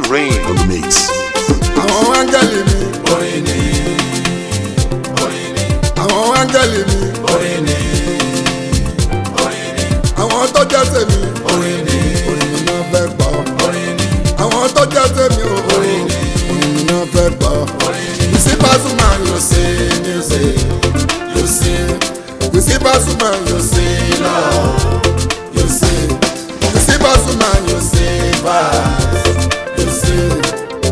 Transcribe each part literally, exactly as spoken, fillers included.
Rain on the mix. Àwọn áńgẹ́lì mi. Orin ni, orin ni, Àwọn áńgẹ́lì mi. orin ni, orin ni, Àwọn tó jẹ́ tèmi. orin ni, Orin mi náà fẹ́ gbọ́. orin ni, Àwọn tó jẹ́ tèmi o. Orin ni. Orin mi náà fẹ́ gbọ́. orin ni. You see Pasuma, you sing music, you sing. You see Pasuma, you sing love, you sing. You see Pasuma, you sing vibes, you sing.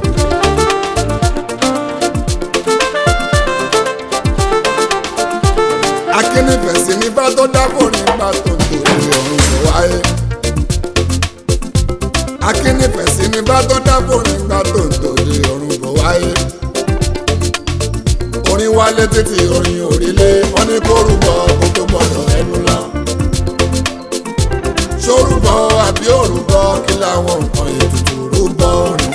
Akínnífẹ̀sí ní bá tó dákò nígbà tó ń torí ọ̀run kò wáyé. Akínnífẹ̀sí ní bá tó dákò nígbà tó ń torí ọ̀run kò wáyé. Orin wálé títí orin òrìlé wọ́n ní kó rúbọ kó tó gbọ́dọ̀ ẹnu lọ. Ṣórúbọ àbí òrúbọ kí làwọn nǹkan ètùtù rúbọ ọ̀run.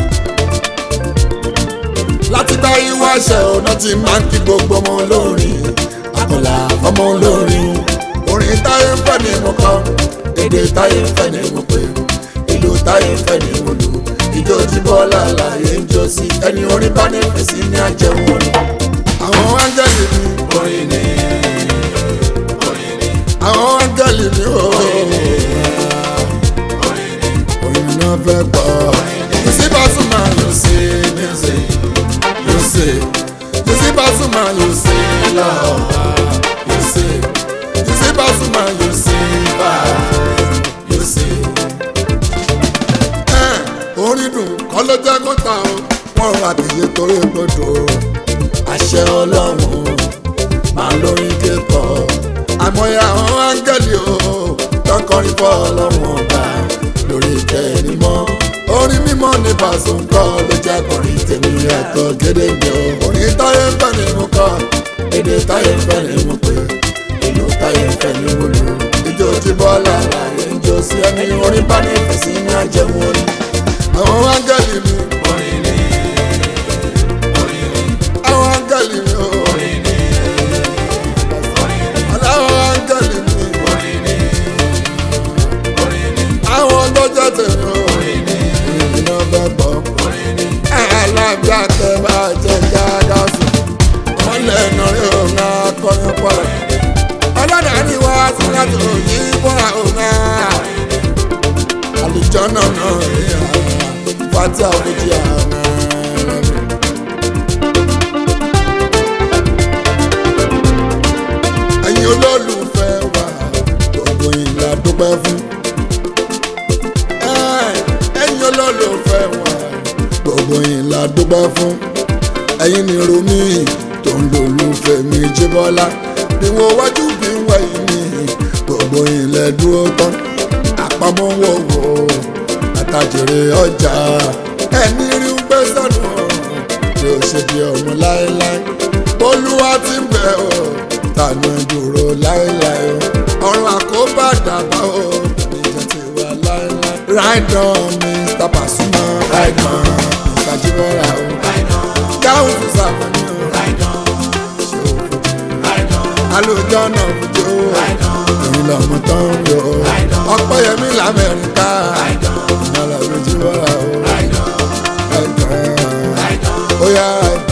Láti bá ìwà ṣe ọ̀nà tí máa ń kí gbogbo ọmọ olórin. Àkọlà ọmọ olórin orin táyé ń fẹ́ ni mo kọ, èdè táyé ń fẹ́ ni mo pè, ìlú táyé ń fẹ́ ni mo lù. Ìjó tí Bọ́lá láyé ń jó sí ẹni orin bá ní fèsì ní àjẹmọ́ orin. Àwọn áńgẹ́lì mi. Orin ni, orin ni, Àwọn áńgẹ́lì mi o. orin ni, orin ni, Orin náà fẹ́ gbọ́. You see Pasuma, you see music, you see. You see Pasuma, you see love, you see. You see Pasuma, you see vibes, you see. Ẹ orin dùn kọ́ ló jẹ́ kó ta o. Wọ́n ra tìyẹ torí gbòdò. Àṣẹ Ọlọ́run máa lórí kékọ̀ọ́. Àmọ̀yé àwọn áńgẹ́lì o tọkọrin fọ́ Ọlọ́run ọba lórí ìtẹ́ mímọ́. Orin mímọ́ ní Pasuma kọ́ ló jẹ́ kọrin tèmi ẹ̀kọ́ gédéǹgbé o. Orin táyé ń fẹ́ ni mo kọ, èdè táyé ń fẹ́ ni mo pè, ìlú táyé ń fẹ́ ni mo lù. Ìjó tí Bọ́lá láyé ń jó sí ẹni orin bá ní fèsì ní àjẹmọ́ orin. Àwọn áńgẹ́lì mi. orin ni, orin ni, Àwọn áńgẹ́lì mi o. orin ni, orin ni, Aláwọ̀ áńgẹ́lì mi. orin ni, orin ni, Àwọn tó jẹ́ tèmi o. orin ni, Orin náà fẹ́ gbọ́. orin ni. Alábíà tẹ bá jẹ jáde sùn. Wọ́n lè nọrí òun akọrin pọ̀rọ̀. Ọlọ́dàárí wá sí láti òyì bọ́ra òun náà. Àlùjọ náà náà rí ara. Fati àwùjọ àwọn ẹlẹ́mìí. Ẹ̀yin olólùfẹ́ wa, gbogbo yín la dúpẹ́ fún. Ẹ̀yin olólùfẹ́ wa, gbogbo yín la dúpẹ́ fún. Ẹ̀yin ni Rumi tó ń lòlùfẹ́ mi Jíbọ́lá. Bí wọ́n wájú bí wọ́n yìí ni gbogbo yín lẹ dúró tán. Àpamọ́ wọ̀wọ̀ àtàjèrè ọjà ẹni rí ń gbé sọ́nù tí ó ṣe bí ọmọ láéláé. Olúwa ti ń bẹ̀ ọ́ tànà dúró láéláé o. Ọ̀run àkóbá dàbá o níjà ti wà láéláé. Right on Mister Pasuma, right on Mister Jíbọ́lá o. Dáhùn tó sábà ní o. Ṣé o fojú? Àlùjọ náà fojú o. Èyí lọ́mọ tán ń yọ o. Ọpẹ́yẹmí l'Amẹ́ríkà. Ìmọ̀lá ló Jíbọ́lá o. Right on. Ó yá right on.